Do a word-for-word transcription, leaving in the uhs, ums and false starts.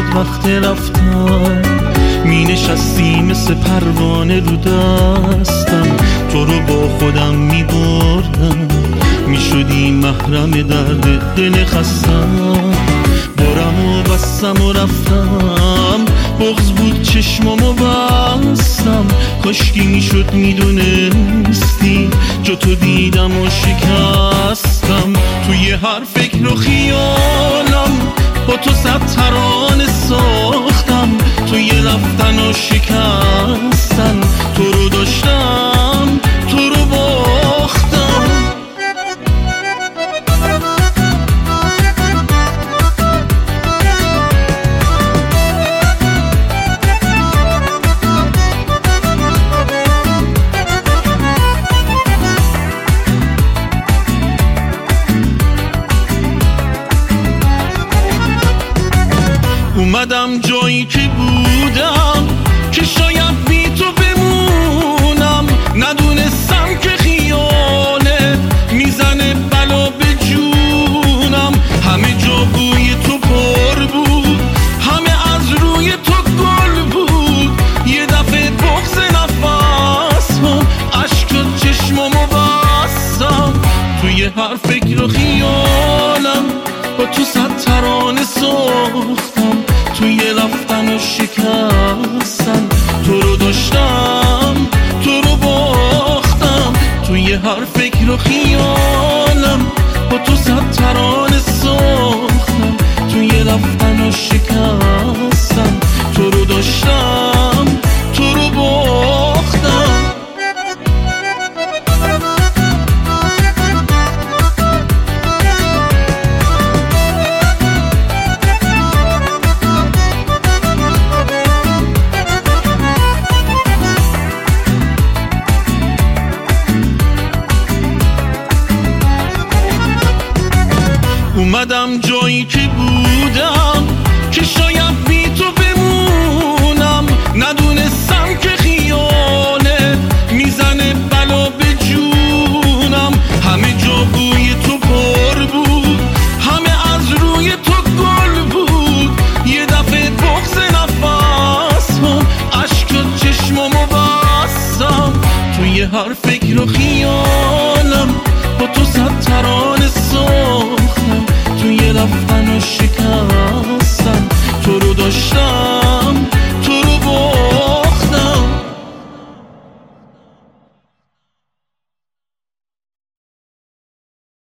وقت رفتن، می نشستی مثل پروانه رو دستم، تو رو با خودم می بردم، می شدی محرم درد دل خستم. بارم و بستم و رفتم، بغض بود چشمامو بستم، کاشکی می شد می دونستی جا تو دیدم و شکستم. توی هر فکر و خیالم با تو صد ترانه ساختم، توی رفتن و شکستن تو رو داشتم، تو رو باختم. اومدم جایی که بودم که شاید بی تو بمونم، ندونستم که خیانه میزنه بلا به جونم. همه جا بوی تو پر بود، همه از روی تو گل بود، یه دفعه بغض نفسم اشک چشمامو بستم. توی هر فکر و خیالم با تو صد ترانه ساختم، توی رفتن و شکستن تو رو داشتم، تو رو باختم. توی هر فکر و خیالم با تو صد ترانه ساختم، توی رفتن و شکستن تو رو داشتم، تو رو باختم. اومدم جایی که بودم که شاید بی تو بمونم، ندونستم که خیانه میزنه بلا به جونم. همه جا بوی تو پر بود، همه از روی تو گل بود، یه دفعه بغض نفسم اشک چشمامو بستم. توی هر فکر و خیالم با تو صد ترانه ساختم، توی رفتن و شکستن تو رو داشتم.